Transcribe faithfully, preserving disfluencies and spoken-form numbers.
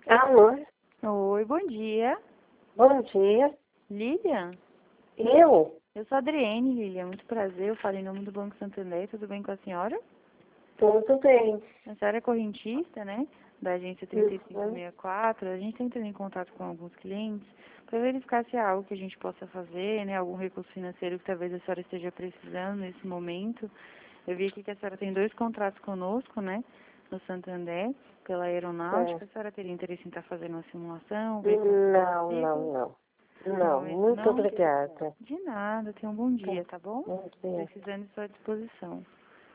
Alô, Oi, bom dia. bom dia. Lilian? Eu? Eu sou a Adriene, Lilian. Muito prazer. Eu falo em nome do Banco Santander. Tudo bem com a senhora? Tudo bem. A senhora é correntista, né? Da agência trinta e cinco Uhum. sessenta e quatro. A gente está entrando em contato com alguns clientes para verificar se há algo que a gente possa fazer, né? Algum recurso financeiro que talvez a senhora esteja precisando nesse momento. Eu vi aqui que a senhora tem dois contratos conosco, né? No Santander, pela É. aeronáutica. A senhora teria interesse em estar fazendo uma simulação, ver como é Não, possível? não, não. No Não, momento muito não? obrigada. De nada, tenha um bom Tá. dia, tá bom? Bom dia. Precisando de sua disposição.